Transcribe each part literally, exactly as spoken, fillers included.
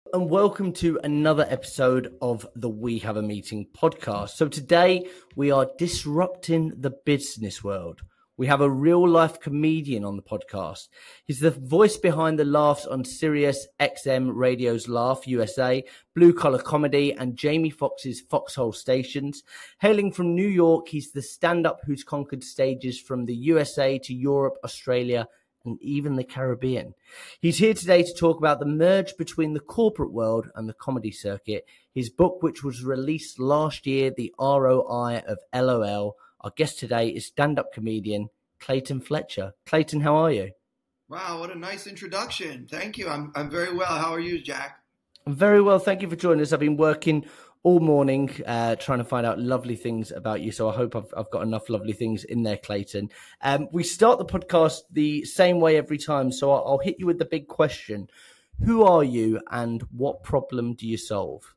And welcome to another episode of the We Have a Meeting podcast. So today we are disrupting the business world. We have a real life comedian on the podcast. He's the voice behind the laughs on Sirius X M Radio's Laugh U S A, Blue Collar Comedy, and Jamie Foxx's Foxhole stations. Hailing from New York, he's the stand-up who's conquered stages from the U S A to Europe, Australia, and even the Caribbean. He's here today to talk about the merge between the corporate world and the comedy circuit. His book, which was released last year, The R O I of L O L. Our guest today is stand-up comedian Clayton Fletcher. Clayton, how are you? Wow, what a nice introduction. Thank you. I'm I'm very well. How are you, Jack? I'm very well. Thank you for joining us. I've been working all morning uh, trying to find out lovely things about you. So I hope I've, I've got enough lovely things in there, Clayton. Um, we start the podcast the same way every time. So I'll, I'll hit you with the big question. Who are you and what problem do you solve?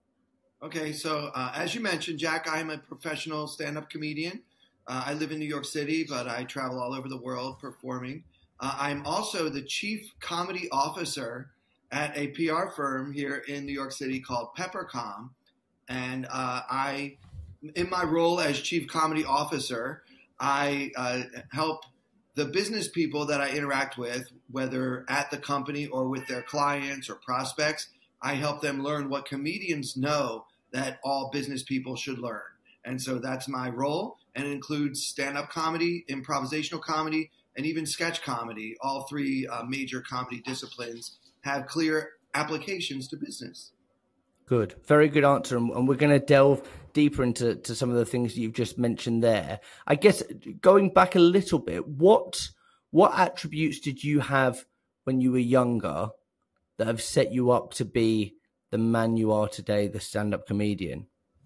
Okay, so uh, as you mentioned, Jack, I'm a professional stand-up comedian. Uh, I live in New York City, but I travel all over the world performing. Uh, I'm also the chief comedy officer at a P R firm here in New York City called Peppercom. And uh, I, in my role as chief comedy officer, I uh, help the business people that I interact with, whether at the company or with their clients or prospects, I help them learn what comedians know that all business people should learn. And so that's my role. And it includes stand-up comedy, improvisational comedy, and even sketch comedy. All three uh, major comedy disciplines have clear applications to business. Good. Very good answer. And we're going to delve deeper into to some of the things you've just mentioned there. I guess going back a little bit, what what attributes did you have when you were younger that have set you up to be the man you are today, the stand-up comedian?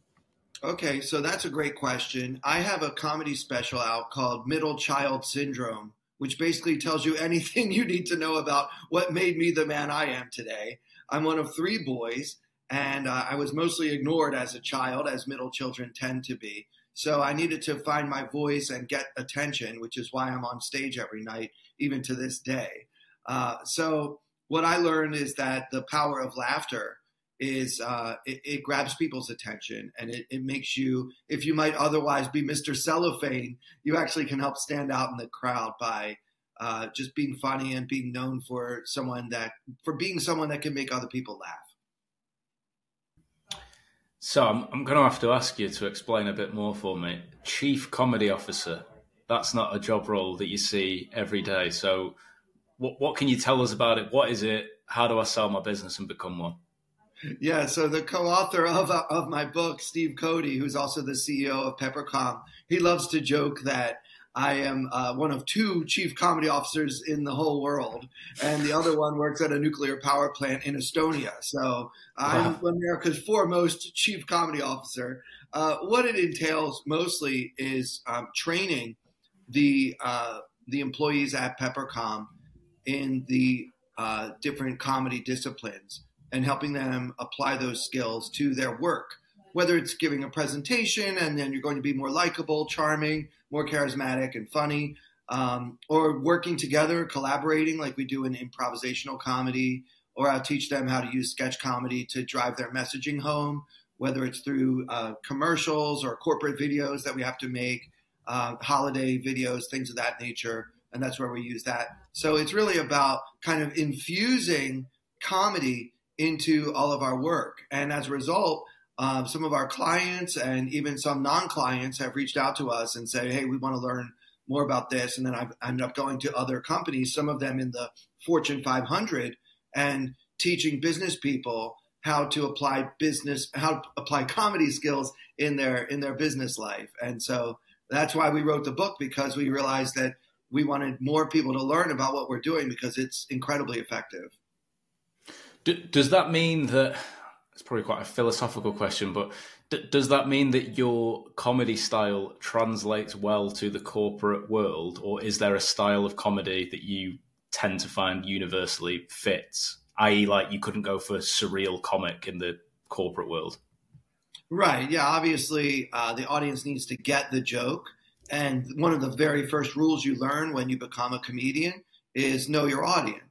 Okay, so that's a great question. I have a comedy special out called Middle Child Syndrome, which basically tells you anything you need to know about what made me the man I am today. I'm one of three boys, and uh, I was mostly ignored as a child, as middle children tend to be. So I needed to find my voice and get attention, which is why I'm on stage every night, even to this day. Uh, so what I learned is that the power of laughter is uh, it, it grabs people's attention, and it, it makes you, if you might otherwise be Mister Cellophane, you actually can help stand out in the crowd by uh, just being funny and being known for someone that, for being someone that can make other people laugh. So I'm, I'm going to have to ask you to explain a bit more for me. Chief Comedy Officer, that's not a job role that you see every day. So what, what can you tell us about it? What is it? How do I sell my business and become one? Yeah, so the co-author of uh, of my book, Steve Cody, who's also the C E O of Peppercom, he loves to joke that I am uh, one of two chief comedy officers in the whole world, and the other one works at a nuclear power plant in Estonia. So I'm wow. America's foremost chief comedy officer. Uh, what it entails mostly is um, training the uh, the employees at Peppercom in the uh, different comedy disciplines, and helping them apply those skills to their work, whether it's giving a presentation and then you're going to be more likable, charming, more charismatic and funny, um, or working together, collaborating like we do in improvisational comedy, or I'll teach them how to use sketch comedy to drive their messaging home, whether it's through uh, commercials or corporate videos that we have to make, uh, holiday videos, things of that nature, and that's where we use that. So it's really about kind of infusing comedy into all of our work. And as a result, um, some of our clients and even some non-clients have reached out to us and say, hey, we want to learn more about this. And then I've ended up going to other companies, some of them in the Fortune five hundred, and teaching business people how to apply business, how to apply comedy skills in their, in their business life. And so that's why we wrote the book, because we realized that we wanted more people to learn about what we're doing because it's incredibly effective. Does that mean that, it's probably quite a philosophical question, but d- does that mean that your comedy style translates well to the corporate world, or is there a style of comedy that you tend to find universally fits, that is like you couldn't go for surreal comic in the corporate world? Right, yeah, obviously uh, the audience needs to get the joke, and one of the very first rules you learn when you become a comedian is know your audience.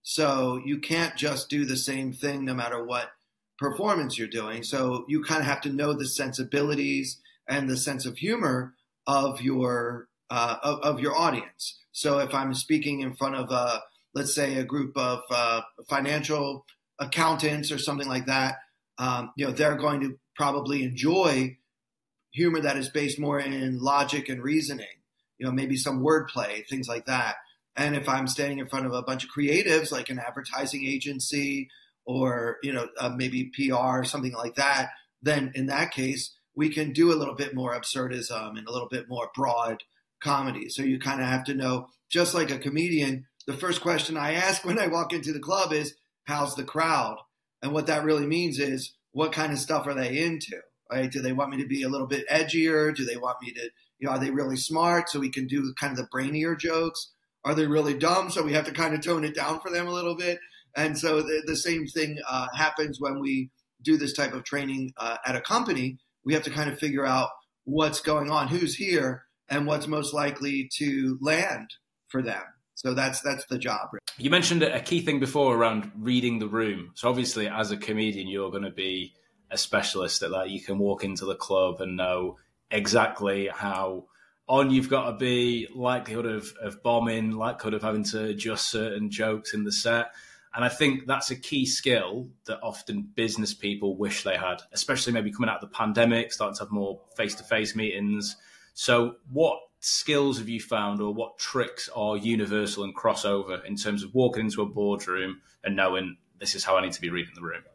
So you can't just do the same thing no matter what performance you're doing. So you kind of have to know the sensibilities and the sense of humor of your uh, of, of your audience. So if I'm speaking in front of a, let's say, a group of uh, financial accountants or something like that, um, you know, they're going to probably enjoy humor that is based more in logic and reasoning, you know, maybe some wordplay, things like that. And if I'm standing in front of a bunch of creatives, like an advertising agency or, you know, uh, maybe P R, something like that, then in that case, we can do a little bit more absurdism and a little bit more broad comedy. So you kind of have to know, just like a comedian, the first question I ask when I walk into the club is, how's the crowd? And what that really means is, what kind of stuff are they into? Right? Do they want me to be a little bit edgier? Do they want me to, you know, are they really smart so we can do kind of the brainier jokes? Are they really dumb so we have to kind of tone it down for them a little bit? And so the, the same thing uh, happens when we do this type of training uh, at a company. We have to kind of figure out what's going on, who's here, and what's most likely to land for them. So that's that's the job. You mentioned a key thing before around reading the room. So obviously, as a comedian, you're going to be a specialist at that. You can walk into the club and know exactly how on you've got to be, likelihood of, of bombing, likelihood of having to adjust certain jokes in the set. And I think that's a key skill that often business people wish they had, especially maybe coming out of the pandemic, starting to have more face-to-face meetings. So what skills have you found, or what tricks are universal and crossover in terms of walking into a boardroom and knowing this is how I need to be reading the room?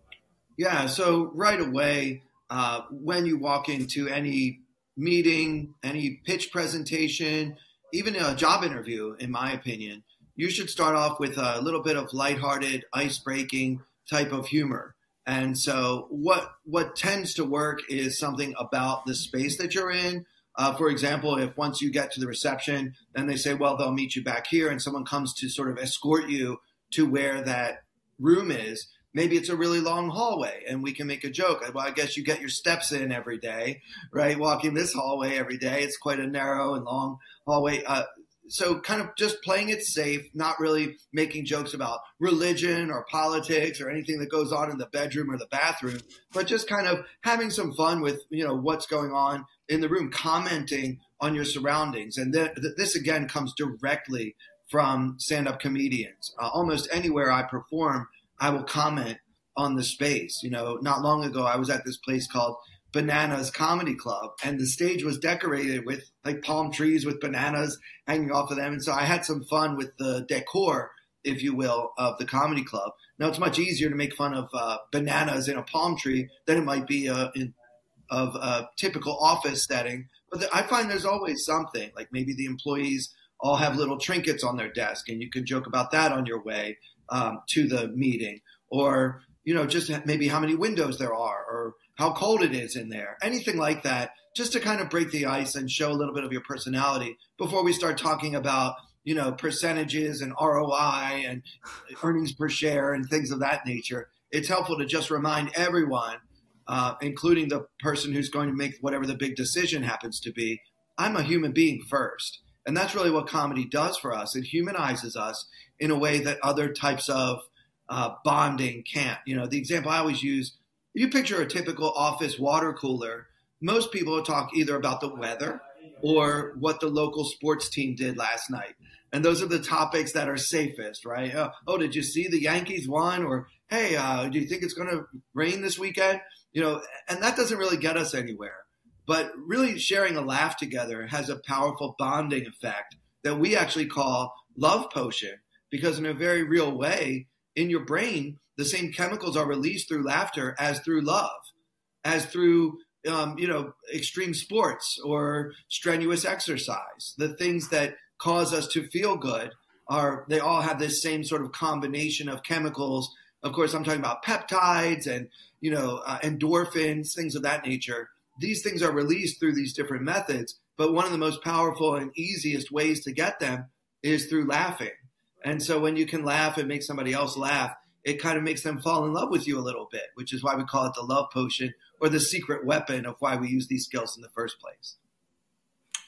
Yeah, so right away, uh, when you walk into any meeting, any pitch presentation, even a job interview, in my opinion, you should start off with a little bit of lighthearted, ice-breaking type of humor. And so what what tends to work is something about the space that you're in. Uh, for example, if once you get to the reception, then they say, well, they'll meet you back here, and someone comes to sort of escort you to where that room is. Maybe it's a really long hallway, and we can make a joke. Well, I guess you get your steps in every day, right? Walking this hallway every day. It's quite a narrow and long hallway. Uh, so kind of just playing it safe, not really making jokes about religion or politics or anything that goes on in the bedroom or the bathroom, but just kind of having some fun with, you know, what's going on in the room, commenting on your surroundings. And th- th- this, again, comes directly from stand-up comedians. Uh, almost anywhere I perform, I will comment on the space. You know, not long ago, I was at this place called Bananas Comedy Club, and the stage was decorated with like palm trees with bananas hanging off of them. And so I had some fun with the decor, if you will, of the comedy club. Now, it's much easier to make fun of uh, bananas in a palm tree than it might be uh, in of a typical office setting. But the, I find there's always something, like maybe the employees all have little trinkets on their desk, and you can joke about that on your way um, to the meeting. Or, you know, just maybe how many windows there are, or how cold it is in there, anything like that, just to kind of break the ice and show a little bit of your personality before we start talking about, you know, percentages and R O I and earnings per share and things of that nature. It's helpful to just remind everyone, uh, including the person who's going to make whatever the big decision happens to be, I'm a human being first. And that's really what comedy does for us. It humanizes us in a way that other types of uh, bonding can't. You know, the example I always use, if you picture a typical office water cooler, most people will talk either about the weather or what the local sports team did last night. And those are the topics that are safest, right? Uh, oh, did you see the Yankees won? Or, hey, uh, do you think it's going to rain this weekend? You know, and that doesn't really get us anywhere. But really sharing a laugh together has a powerful bonding effect that we actually call love potion, because in a very real way, in your brain, the same chemicals are released through laughter as through love, as through, um, you know, extreme sports or strenuous exercise. The things that cause us to feel good are, they all have this same sort of combination of chemicals. Of course, I'm talking about peptides and, you know, uh, endorphins, things of that nature. These things are released through these different methods, but one of the most powerful and easiest ways to get them is through laughing. And so when you can laugh and make somebody else laugh, it kind of makes them fall in love with you a little bit, which is why we call it the love potion, or the secret weapon of why we use these skills in the first place.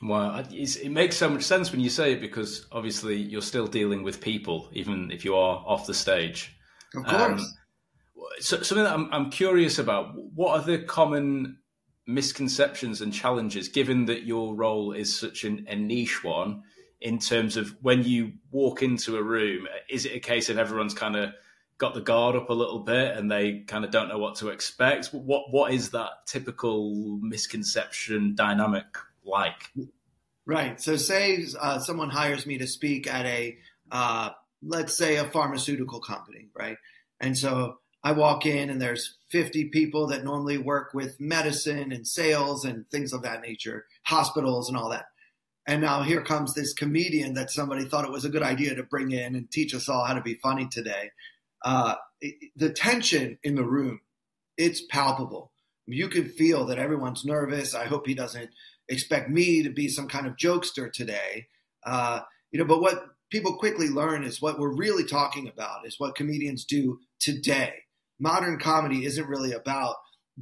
Well, it's, it makes so much sense when you say it, because obviously you're still dealing with people, even if you are off the stage. Of course. Um, so, something that I'm, I'm curious about, what are the common misconceptions and challenges, given that your role is such an, a niche one, in terms of when you walk into a room? Is it a case of everyone's kind of got the guard up a little bit and they kind of don't know what to expect? What What is that typical misconception dynamic like? Right. So say uh, someone hires me to speak at a, uh, let's say a pharmaceutical company, right? And so I walk in and there's fifty people that normally work with medicine and sales and things of that nature, hospitals and all that. And now here comes this comedian that somebody thought it was a good idea to bring in and teach us all how to be funny today. Uh, it, the tension in the room, it's palpable. You can feel that everyone's nervous. I hope he doesn't expect me to be some kind of jokester today. Uh, you know, but what people quickly learn is what we're really talking about is what comedians do today. Modern comedy isn't really about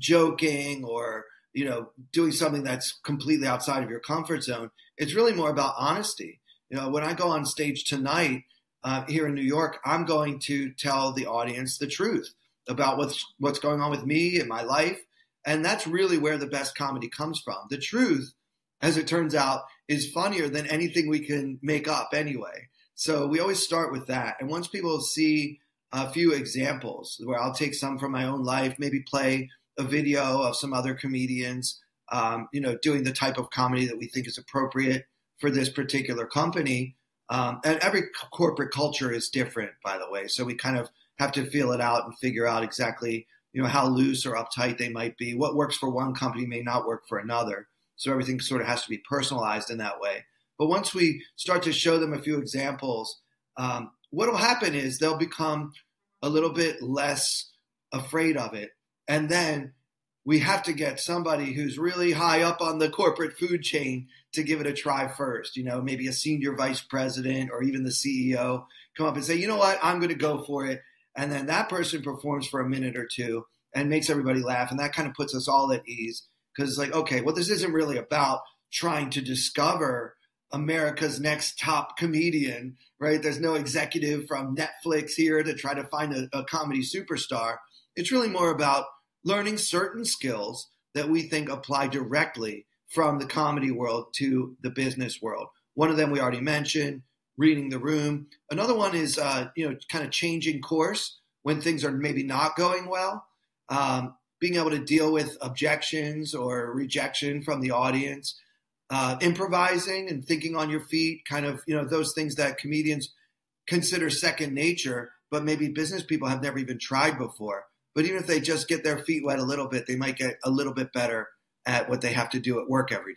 joking or, you know, doing something that's completely outside of your comfort zone. It's really more about honesty. You know, when I go on stage tonight uh, here in New York, I'm going to tell the audience the truth about what's what's going on with me and my life. And that's really where the best comedy comes from. The truth, as it turns out, is funnier than anything we can make up anyway. So we always start with that. And once people see a few examples where I'll take some from my own life, maybe play a video of some other comedians, um, you know, doing the type of comedy that we think is appropriate for this particular company. Um, and every corporate culture is different, by the way. So we kind of have to feel it out and figure out exactly, you know, how loose or uptight they might be. What works for one company may not work for another. So everything sort of has to be personalized in that way. But once we start to show them a few examples, um, what will happen is they'll become a little bit less afraid of it. And then we have to get somebody who's really high up on the corporate food chain to give it a try first. You know, maybe a senior vice president or even the C E O come up and say, you know what, I'm going to go for it. And then that person performs for a minute or two and makes everybody laugh. And that kind of puts us all at ease, because it's like, okay, well, this isn't really about trying to discover America's next top comedian, right? There's no executive from Netflix here to try to find a, a comedy superstar. It's really more about learning certain skills that we think apply directly from the comedy world to the business world. One of them we already mentioned, reading the room. Another one is, uh, you know, kind of changing course when things are maybe not going well. Um, being able to deal with objections or rejection from the audience. Uh, improvising and thinking on your feet, kind of, you know, those things that comedians consider second nature, but maybe business people have never even tried before. But even if they just get their feet wet a little bit, they might get a little bit better at what they have to do at work every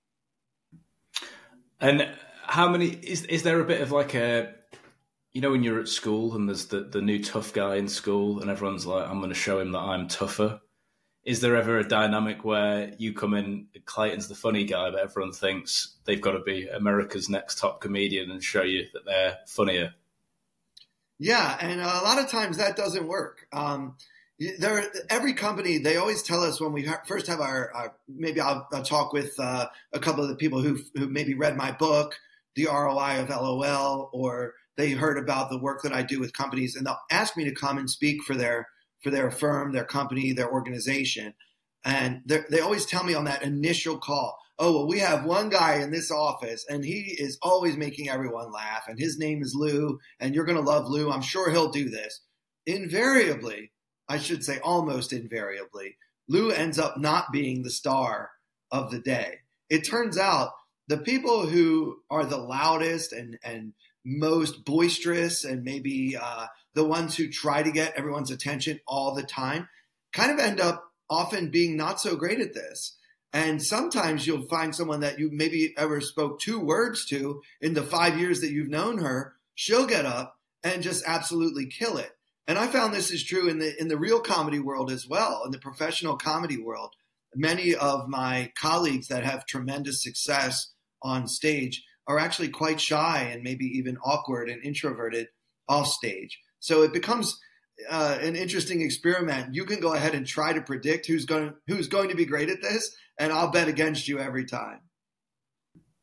day. And how many, is is there a bit of like a, you know, when you're at school and there's the, the new tough guy in school and everyone's like, I'm going to show him that I'm tougher. Is there ever a dynamic where you come in, Clayton's the funny guy, but everyone thinks they've got to be America's next top comedian and show you that they're funnier? Yeah, and a lot of times that doesn't work. Um, there, every company, they always tell us when we first have our, our maybe I'll, I'll talk with uh, a couple of the people who who maybe read my book, The R O I of L O L, or they heard about the work that I do with companies, and they'll ask me to come and speak for their for their firm, their company, their organization. And they always tell me on that initial call, oh, well, we have one guy in this office and he is always making everyone laugh. And his name is Lou, and you're going to love Lou. I'm sure he'll do this. Invariably, I should say almost invariably, Lou ends up not being the star of the day. It turns out the people who are the loudest and, and most boisterous and maybe uh, the ones who try to get everyone's attention all the time kind of end up often being not so great at this. And sometimes you'll find someone that you maybe ever spoke two words to in the five years that you've known her. She'll get up and just absolutely kill it. And I found this is true in the in the real comedy world as well, in the professional comedy world. Many of my colleagues that have tremendous success on stage are actually quite shy and maybe even awkward and introverted off stage. So it becomes uh, an interesting experiment. You can go ahead and try to predict who's going who's going to be great at this, and I'll bet against you every time.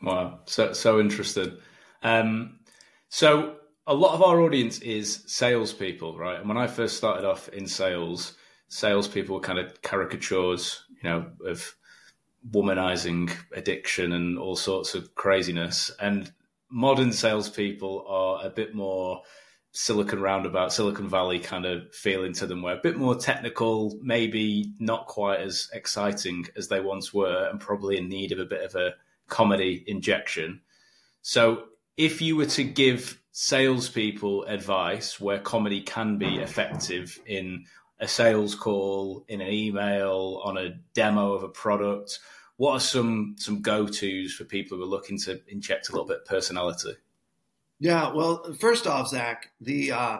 Wow, so so interesting. Um, so a lot of our audience is salespeople, right? And when I first started off in sales, salespeople were kind of caricatures, you know, of womanizing addiction and all sorts of craziness. And modern salespeople are a bit more Silicon Roundabout, Silicon Valley kind of feeling to them, where a bit more technical, maybe not quite as exciting as they once were, and probably in need of a bit of a comedy injection. So if you were to give salespeople advice where comedy can be effective in a sales call, in an email, on a demo of a product, what are some some go-tos for people who are looking to inject a little bit of personality? Yeah, well, first off, Zach, the uh,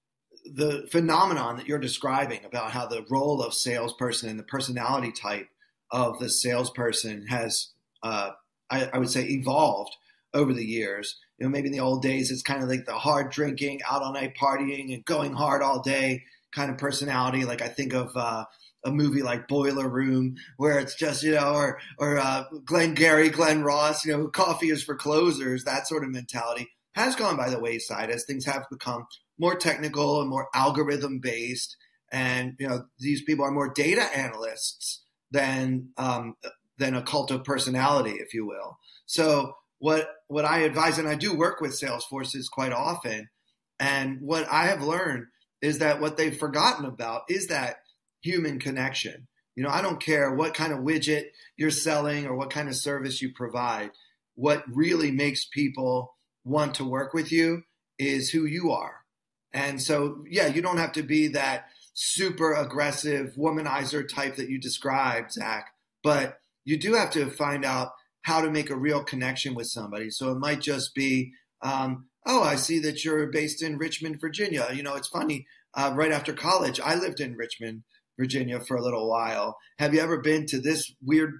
the phenomenon that you're describing about how the role of salesperson and the personality type of the salesperson has, uh, I, I would say, evolved over the years. You know, maybe in the old days, it's kind of like the hard drinking, out all night partying, and going hard all day kind of personality. Like I think of uh, a movie like Boiler Room, where it's just, you know, or or uh, Glenn Gary, Glenn Ross, you know, coffee is for closers, that sort of mentality has gone by the wayside as things have become more technical and more algorithm based. And, you know, these people are more data analysts than um, than a cult of personality, if you will. So what what I advise, and I do work with sales forces quite often, and what I have learned is that what they've forgotten about is that human connection. You know, I don't care what kind of widget you're selling or what kind of service you provide. What really makes people want to work with you is who you are. And so, yeah, you don't have to be that super aggressive womanizer type that you described, Zach, but you do have to find out how to make a real connection with somebody. So it might just be, um, oh, I see that you're based in Richmond, Virginia. You know, it's funny. Uh, right after college, I lived in Richmond, Virginia for a little while. Have you ever been to this weird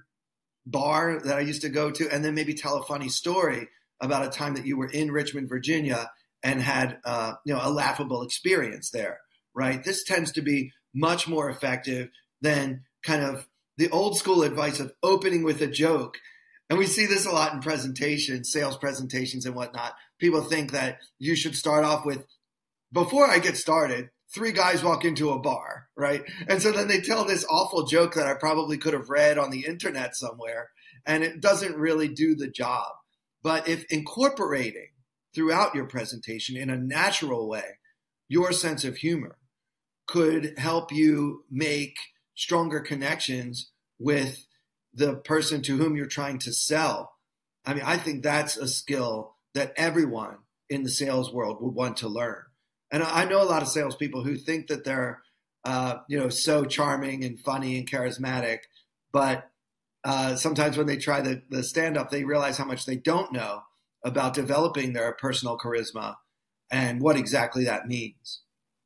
bar that I used to go to? And then maybe tell a funny story about a time that you were in Richmond, Virginia and had, uh, you know, a laughable experience there, right? This tends to be much more effective than kind of the old school advice of opening with a joke. And we see this a lot in presentations, sales presentations and whatnot. People think that you should start off with, before I get started, three guys walk into a bar, right? And so then they tell this awful joke that I probably could have read on the internet somewhere, and it doesn't really do the job. But if incorporating throughout your presentation in a natural way your sense of humor could help you make stronger connections with the person to whom you're trying to sell, I mean, I think that's a skill that everyone in the sales world would want to learn. And I know a lot of salespeople who think that they're, uh, you know, so charming and funny and charismatic, but Uh, sometimes when they try the, the stand-up, they realize how much they don't know about developing their personal charisma and what exactly that means.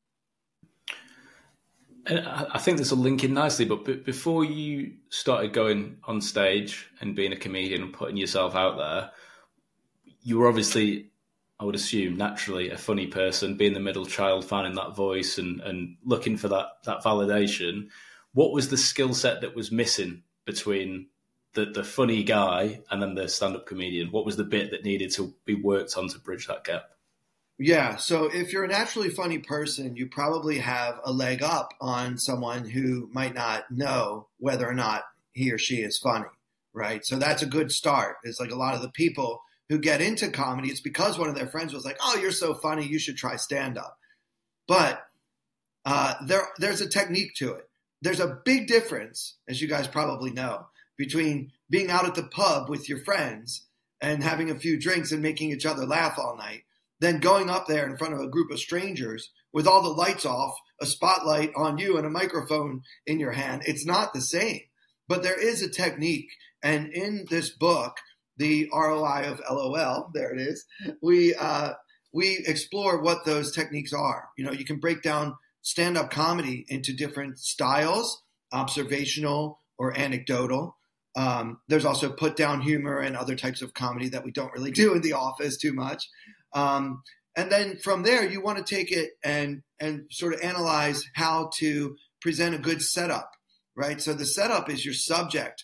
And I think there's a link in nicely, but b- before you started going on stage and being a comedian and putting yourself out there, you were obviously, I would assume, naturally a funny person, being the middle child, finding that voice and, and looking for that, that validation. What was the skill set that was missing between the, the funny guy and then the stand-up comedian? What was the bit that needed to be worked on to bridge that gap? Yeah, so if you're a naturally funny person, you probably have a leg up on someone who might not know whether or not he or she is funny, right? So that's a good start. It's like a lot of the people who get into comedy, it's because one of their friends was like, oh, you're so funny, you should try stand-up. But uh, there, there's a technique to it. There's a big difference, as you guys probably know, between being out at the pub with your friends and having a few drinks and making each other laugh all night, than going up there in front of a group of strangers with all the lights off, a spotlight on you and a microphone in your hand. It's not the same, but there is a technique. And in this book, the R O I of LOL, there it is, we, uh, we explore what those techniques are. You know, you can break down stand-up comedy into different styles, observational or anecdotal. Um, there's also put-down humor and other types of comedy that we don't really do in the office too much. Um, and then from there, you want to take it and and sort of analyze how to present a good setup, right? So the setup is your subject,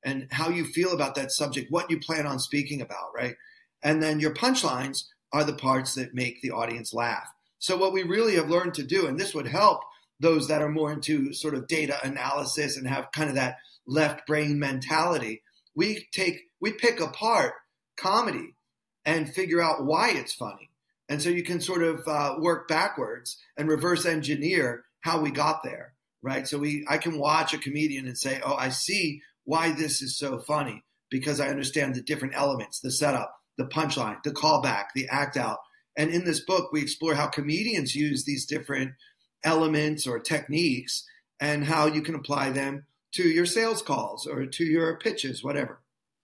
and how you feel about that subject, what you plan on speaking about, right? And then your punchlines are the parts that make the audience laugh. So what we really have learned to do, and this would help those that are more into sort of data analysis and have kind of that left brain mentality, we take, we pick apart comedy and figure out why it's funny. And so you can sort of uh, work backwards and reverse engineer how we got there, right? So we, I can watch a comedian and say, oh, I see why this is so funny because I understand the different elements, the setup, the punchline, the callback, the act out. And in this book, we explore how comedians use these different elements or techniques and how you can apply them to your sales calls or to your pitches, whatever.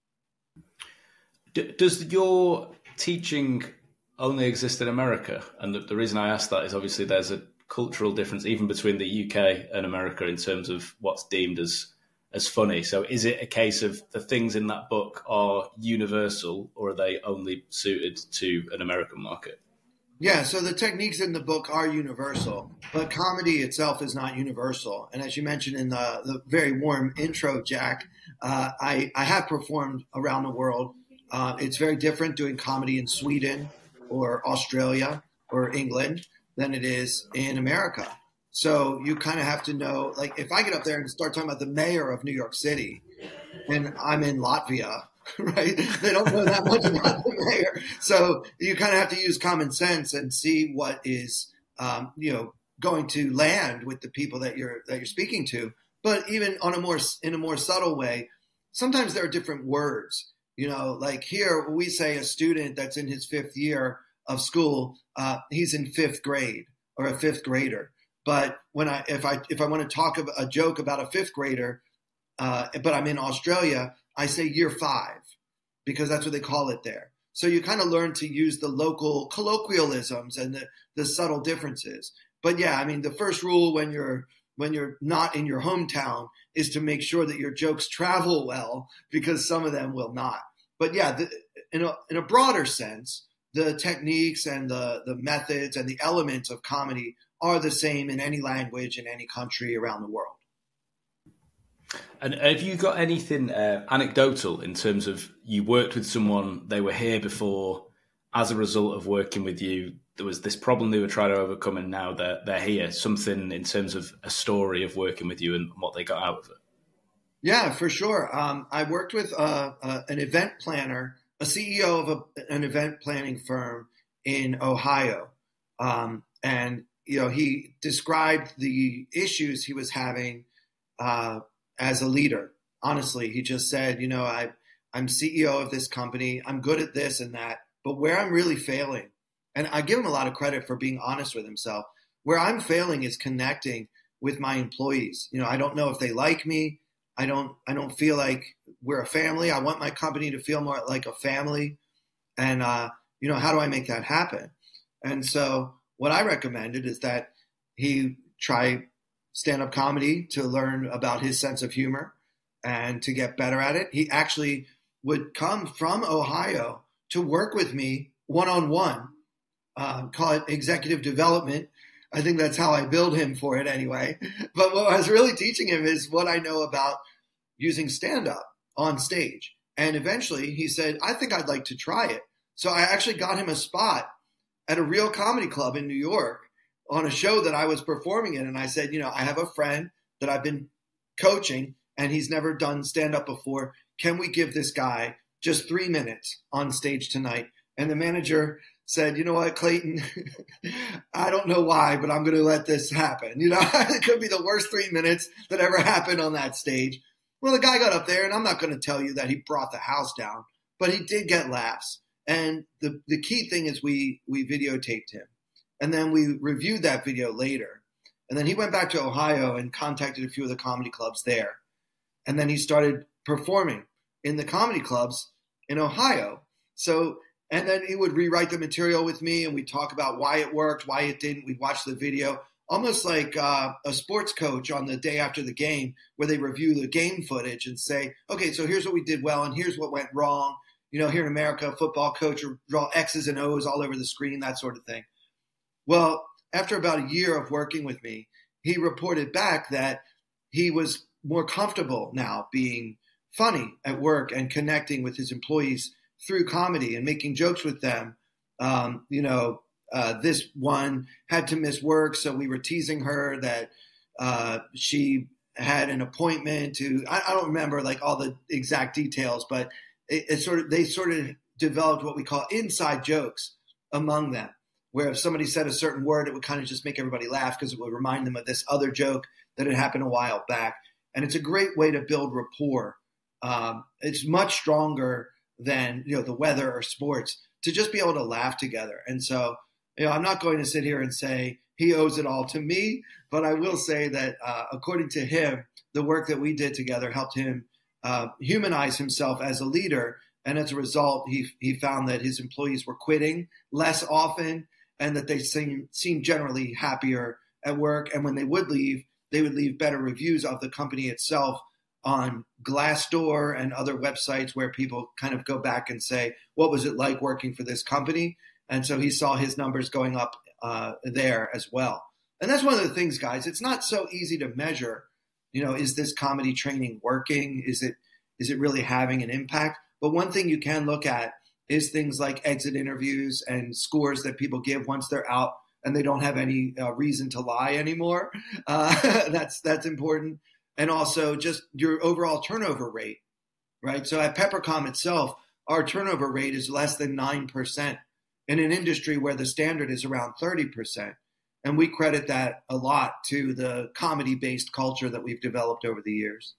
Does your teaching only exist in America? And the, the reason I ask that is obviously there's a cultural difference even between the U K and America in terms of what's deemed as as funny. So is it a case of the things in that book are universal, or are they only suited to an American market? Yeah, so the techniques in the book are universal, but comedy itself is not universal. And as you mentioned in the, the very warm intro, Jack, uh, I, I have performed around the world. Uh, it's very different doing comedy in Sweden or Australia or England than it is in America. So you kind of have to know, like if I get up there and start talking about the mayor of New York City and I'm in Latvia, right? They don't know that much about the mayor. So you kind of have to use common sense and see what is, um, you know, going to land with the people that you're, that you're speaking to. But even on a more, in a more subtle way, sometimes there are different words, you know, like here we say a student that's in his fifth year of school, uh, he's in fifth grade or a fifth grader. But when I, if I, if I want to talk about a joke about a fifth grader, uh, but I'm in Australia, I say year five because that's what they call it there. So you kind of learn to use the local colloquialisms and the, the subtle differences. But yeah, I mean, the first rule when you're, when you're not in your hometown is to make sure that your jokes travel well, because some of them will not. But yeah, the, in a, in a broader sense, the techniques and the, the methods and the elements of comedy are the same in any language in any country around the world. And have you got anything uh, anecdotal in terms of you worked with someone, they were here before, as a result of working with you, there was this problem they were trying to overcome and now they're, they're here, something in terms of a story of working with you and what they got out of it? Yeah, for sure. Um, I worked with uh, uh, an event planner, a C E O of a, an event planning firm in Ohio. Um, and, you know, he described the issues he was having uh, as a leader. Honestly, he just said, you know, I, I'm C E O of this company. I'm good at this and that. But where I'm really failing, and I give him a lot of credit for being honest with himself, where I'm failing is connecting with my employees. You know, I don't know if they like me. I don't, I don't feel like we're a family. I want my company to feel more like a family. And, uh, you know, how do I make that happen? And so what I recommended is that he try stand-up comedy to learn about his sense of humor and to get better at it. He actually would come from Ohio to work with me one-on-one, uh, call it executive development. I think that's how I build him for it anyway. But what I was really teaching him is what I know about using stand-up on stage. And eventually he said, I think I'd like to try it. So I actually got him a spot at a real comedy club in New York on a show that I was performing in. And I said, you know, I have a friend that I've been coaching and he's never done stand-up before. Can we give this guy just three minutes on stage tonight? And the manager said, you know what, Clayton, I don't know why, but I'm going to let this happen. You know, it could be the worst three minutes that ever happened on that stage. Well, the guy got up there, and I'm not going to tell you that he brought the house down, but he did get laughs. And the, the key thing is we, we videotaped him. And then we reviewed that video later. And then he went back to Ohio and contacted a few of the comedy clubs there. And then he started performing in the comedy clubs in Ohio. So, and then he would rewrite the material with me and we'd talk about why it worked, why it didn't. We'd watch the video, almost like uh, a sports coach on the day after the game where they review the game footage and say, okay, so here's what we did well and here's what went wrong. You know, here in America, a football coach would draw X's and O's all over the screen, that sort of thing. Well, after about a year of working with me, he reported back that he was more comfortable now being funny at work and connecting with his employees through comedy and making jokes with them. Um, you know, uh, this one had to miss work, so we were teasing her that uh, she had an appointment to, I, I don't remember like all the exact details, but it, it sort of, they sort of developed what we call inside jokes among them, where if somebody said a certain word, it would kind of just make everybody laugh because it would remind them of this other joke that had happened a while back. And it's a great way to build rapport. Um, it's much stronger than, you know, the weather or sports, to just be able to laugh together. And so, you know, I'm not going to sit here and say he owes it all to me, but I will say that uh, according to him, the work that we did together helped him uh, humanize himself as a leader. And as a result, he he found that his employees were quitting less often and that they seemed, seemed generally happier at work. And when they would leave, they would leave better reviews of the company itself on Glassdoor and other websites where people kind of go back and say, what was it like working for this company? And so he saw his numbers going up uh, there as well. And that's one of the things, guys, it's not so easy to measure, you know, is this comedy training working? Is it is it really having an impact? But one thing you can look at is things like exit interviews and scores that people give once they're out and they don't have any uh, reason to lie anymore. Uh, that's that's important. And also just your overall turnover rate, right? So at Peppercom itself, our turnover rate is less than nine percent in an industry where the standard is around thirty percent. And we credit that a lot to the comedy-based culture that we've developed over the years.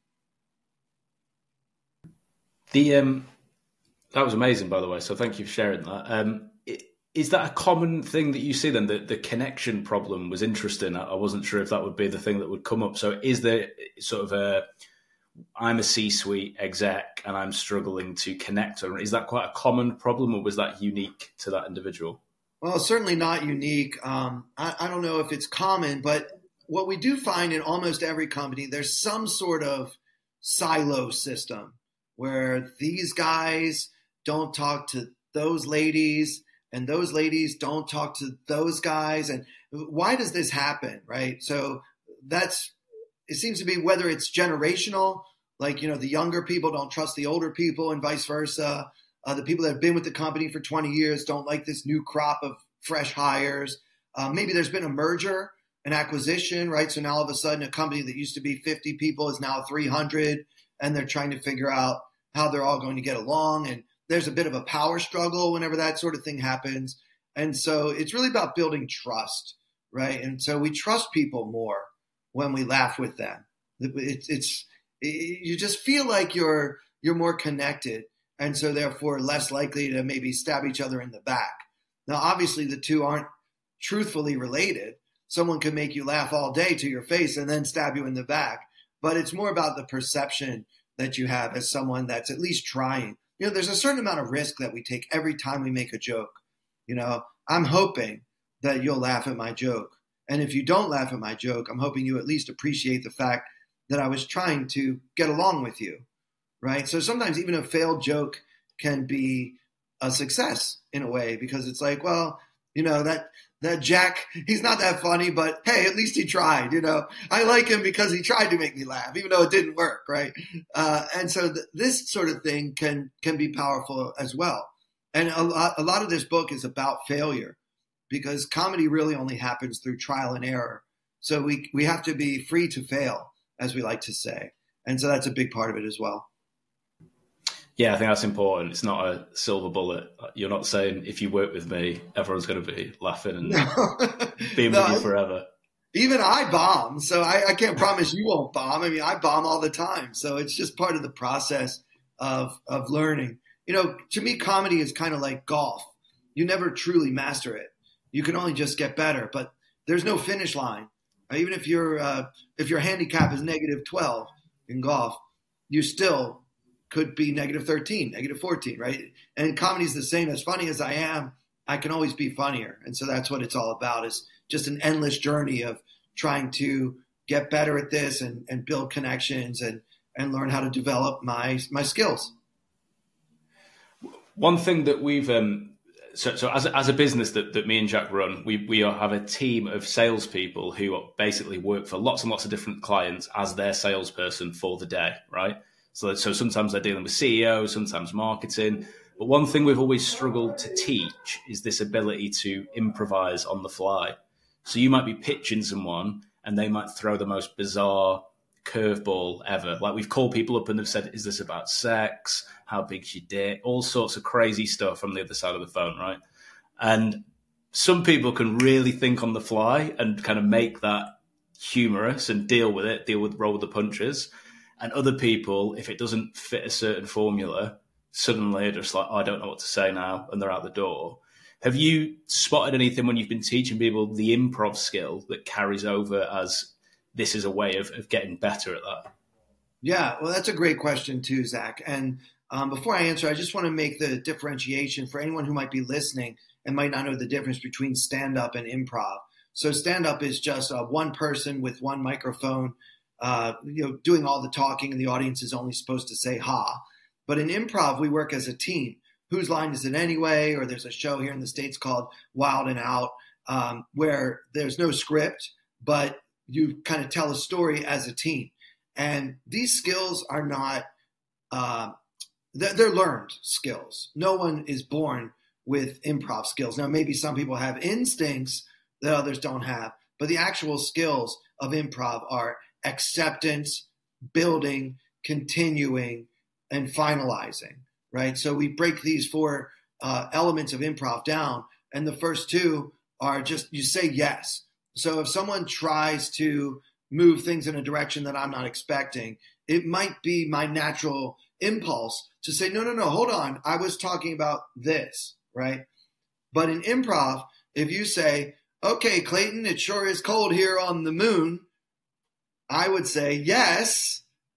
The um, that was amazing, by the way. So thank you for sharing that. Um, is that a common thing that you see then? The, the connection problem was interesting. I, I wasn't sure if that would be the thing that would come up. So is there sort of a, I'm a C-suite exec and I'm struggling to connect? Or is that quite a common problem, or was that unique to that individual? Well, certainly not unique. Um, I, I don't know if it's common, but what we do find in almost every company, there's some sort of silo system where these guys don't talk to those ladies and those ladies don't talk to those guys. And why does this happen, right? So that's, it seems to be whether it's generational, like, you know, the younger people don't trust the older people and vice versa. Uh, the people that have been with the company for twenty years don't like this new crop of fresh hires. Uh, maybe there's been a merger, an acquisition, right? So now all of a sudden a company that used to be fifty people is now three hundred, and they're trying to figure out how they're all going to get along. And there's a bit of a power struggle whenever that sort of thing happens. And so it's really about building trust, right? And so we trust people more when we laugh with them. It's, it's it, you just feel like you're you're more connected, and so therefore less likely to maybe stab each other in the back. Now, obviously, the two aren't truthfully related. Someone can make you laugh all day to your face and then stab you in the back. But it's more about the perception that you have as someone that's at least trying. You know, there's a certain amount of risk that we take every time we make a joke. You know, I'm hoping that you'll laugh at my joke. And if you don't laugh at my joke, I'm hoping you at least appreciate the fact that I was trying to get along with you, right? So sometimes even a failed joke can be a success in a way, because it's like, well, you know, that that Jack, he's not that funny, but hey, at least he tried, you know. I like him because he tried to make me laugh, even though it didn't work, right? Uh, and so th- this sort of thing can can be powerful as well. And a lot, a lot of this book is about failure, because comedy really only happens through trial and error. So we we have to be free to fail, as we like to say. And so that's a big part of it as well. Yeah, I think that's important. It's not a silver bullet. You're not saying if you work with me, everyone's going to be laughing and no. being no, with you forever. Even I bomb, so I, I can't promise you won't bomb. I mean, I bomb all the time. So it's just part of the process of of learning. You know, to me, comedy is kind of like golf. You never truly master it. You can only just get better, but there's no finish line. Even if your uh, if your handicap is negative twelve in golf, you still could be negative thirteen, negative fourteen, right? And comedy is the same. As funny as I am, I can always be funnier. And so that's what it's all about, is just an endless journey of trying to get better at this and, and build connections and, and learn how to develop my my skills. One thing that we've um, so, so as a, as a business that, that me and Jack run, we we are, have a team of salespeople who basically work for lots and lots of different clients as their salesperson for the day, right? So, so sometimes they're dealing with C E Os, sometimes marketing. But one thing we've always struggled to teach is this ability to improvise on the fly. So you might be pitching someone and they might throw the most bizarre curveball ever. Like we've called people up and they've said, is this about sex? How big's your dick? All sorts of crazy stuff from the other side of the phone, right? And some people can really think on the fly and kind of make that humorous and deal with it, deal with, roll with the punches. And other people, if it doesn't fit a certain formula, suddenly they're just like, oh, I don't know what to say now, and they're out the door. Have you spotted anything when you've been teaching people the improv skill that carries over as this is a way of, of getting better at that? Yeah, well, that's a great question too, Zach. And um, before I answer, I just want to make the differentiation for anyone who might be listening and might not know the difference between stand-up and improv. So stand-up is just uh, one person with one microphone, uh, you know, doing all the talking, and the audience is only supposed to say ha. But in improv, we work as a team. Whose line is it anyway? Or there's a show here in the States called Wild and Out, um, where there's no script, but you kind of tell a story as a team. And these skills are not, uh, they're, they're learned skills. No one is born with improv skills. Now, maybe some people have instincts that others don't have, but the actual skills of improv are acceptance, building, continuing, and finalizing, right? So we break these four uh, elements of improv down, and the first two are just, you say yes. So if someone tries to move things in a direction that I'm not expecting, it might be my natural impulse to say, no, no, no, hold on. I was talking about this, right? But in improv, if you say, okay, Clayton, it sure is cold here on the moon, I would say, yes.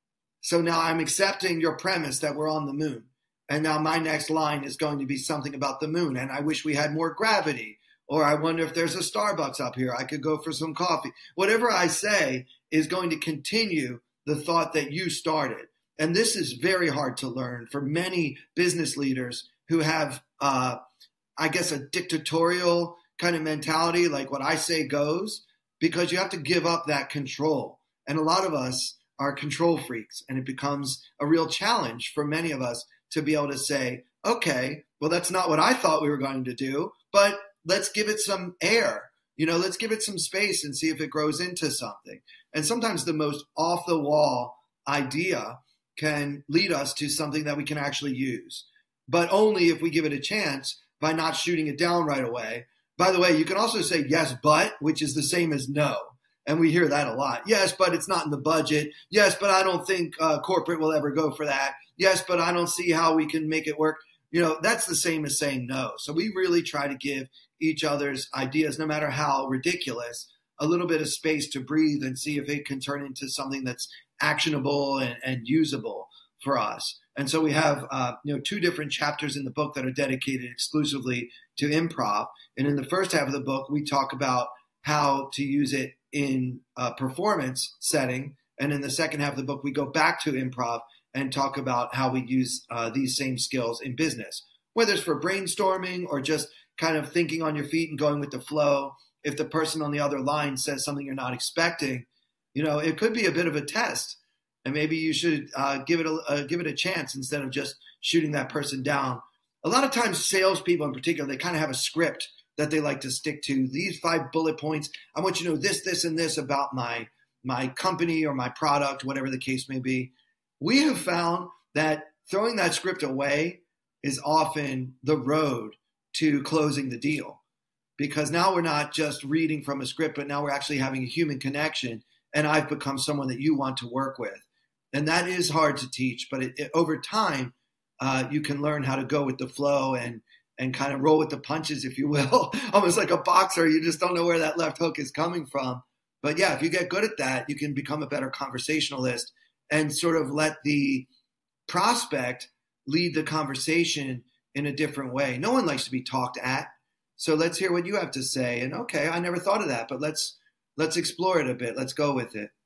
So now I'm accepting your premise that we're on the moon. And now my next line is going to be something about the moon. And I wish we had more gravity. Or I wonder if there's a Starbucks up here. I could go for some coffee. Whatever I say is going to continue the thought that you started. And this is very hard to learn for many business leaders who have, uh, I guess, a dictatorial kind of mentality, like what I say goes, because you have to give up that control. And a lot of us are control freaks, and it becomes a real challenge for many of us to be able to say, okay, well, that's not what I thought we were going to do, but let's give it some air. You know, let's give it some space and see if it grows into something. And sometimes the most off-the-wall idea can lead us to something that we can actually use, but only if we give it a chance by not shooting it down right away. By the way, you can also say yes, but, which is the same as no. And we hear that a lot. Yes, but it's not in the budget. Yes, but I don't think uh, corporate will ever go for that. Yes, but I don't see how we can make it work. You know, that's the same as saying no. So we really try to give each other's ideas, no matter how ridiculous, a little bit of space to breathe and see if it can turn into something that's actionable and, and usable for us. And so we have, uh, you know, two different chapters in the book that are dedicated exclusively to improv. And in the first half of the book, we talk about how to use it in a performance setting. And in the second half of the book, we go back to improv and talk about how we use uh, these same skills in business, whether it's for brainstorming or just kind of thinking on your feet and going with the flow. If the person on the other line says something you're not expecting, you know, it could be a bit of a test, and maybe you should uh, give it a uh, give it a chance instead of just shooting that person down. A lot of times, salespeople in particular, they kind of have a script that they like to stick to. These five bullet points. I want you to know this, this, and this about my my company or my product, whatever the case may be. We have found that throwing that script away is often the road to closing the deal, because now we're not just reading from a script, but now we're actually having a human connection, and I've become someone that you want to work with. And that is hard to teach, but it, it, over time, uh, you can learn how to go with the flow and and kind of roll with the punches, if you will, almost like a boxer. You just don't know where that left hook is coming from. But yeah, if you get good at that, you can become a better conversationalist and sort of let the prospect lead the conversation in a different way. No one likes to be talked at. So let's hear what you have to say. And okay, I never thought of that, but let's let's explore it a bit. Let's go with it.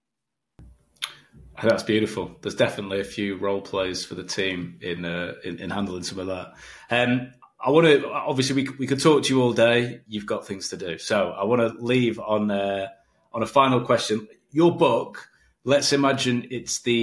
That's beautiful. There's definitely a few role plays for the team in uh, in, in handling some of that. Um, I want to, obviously, we we could talk to you all day. You've got things to do. So I want to leave on uh, on a final question. Your book, let's imagine it's the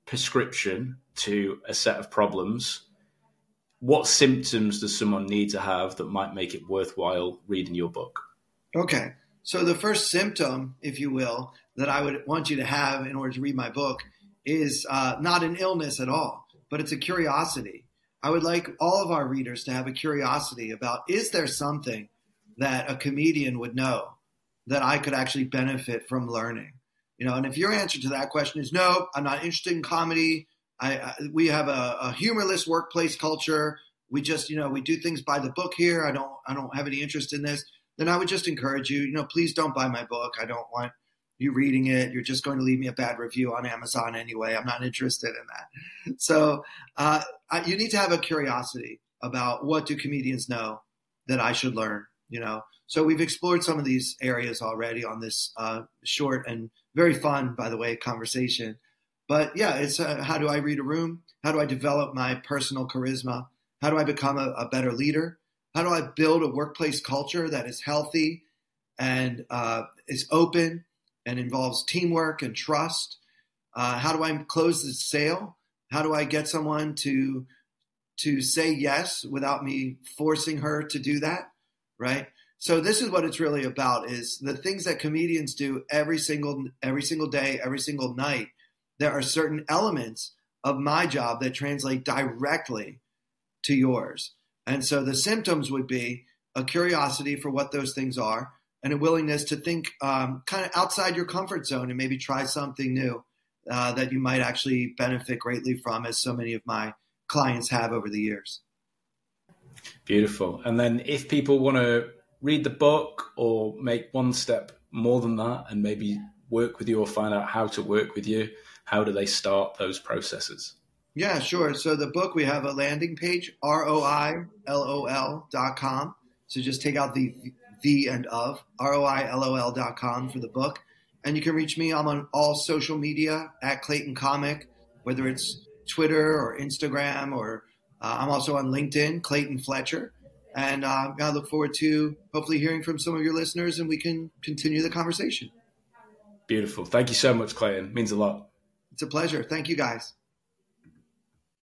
prescription to a set of problems, what symptoms does someone need to have that might make it worthwhile reading your book? Okay. So the first symptom, if you will, that I would want you to have in order to read my book is uh, not an illness at all, but it's a curiosity. I would like all of our readers to have a curiosity about, is there something that a comedian would know that I could actually benefit from learning? You know, and if your answer to that question is no, I'm not interested in comedy. I, I we have a, a humorless workplace culture. We just, you know, we do things by the book here. I don't, I don't have any interest in this. Then I would just encourage you, you know, please don't buy my book. I don't want you reading it. You're just going to leave me a bad review on Amazon anyway. I'm not interested in that. So uh, you need to have a curiosity about, what do comedians know that I should learn, you know? So we've explored some of these areas already on this uh, short and very fun, by the way, conversation. But yeah, it's uh, how do I read a room? How do I develop my personal charisma? How do I become a, a better leader? How do I build a workplace culture that is healthy and uh, is open and involves teamwork and trust? Uh, how do I close the sale? How do I get someone to to say yes without me forcing her to do that, right? So this is what it's really about, is the things that comedians do every single every single day, every single night. There are certain elements of my job that translate directly to yours. And so the symptoms would be a curiosity for what those things are, and a willingness to think um, kind of outside your comfort zone and maybe try something new uh, that you might actually benefit greatly from, as so many of my clients have over the years. Beautiful. And then if people want to read the book or make one step more than that and maybe work with you or find out how to work with you, how do they start those processes? Yeah, sure. So the book, we have a landing page, R O I L O L dot com. So just take out the the and of, R O I L O L dot com for the book. And you can reach me. I'm on all social media at Clayton Comic, whether it's Twitter or Instagram, or uh, I'm also on LinkedIn, Clayton Fletcher. And uh, I look forward to hopefully hearing from some of your listeners, and we can continue the conversation. Beautiful. Thank you so much, Clayton. It means a lot. It's a pleasure. Thank you, guys.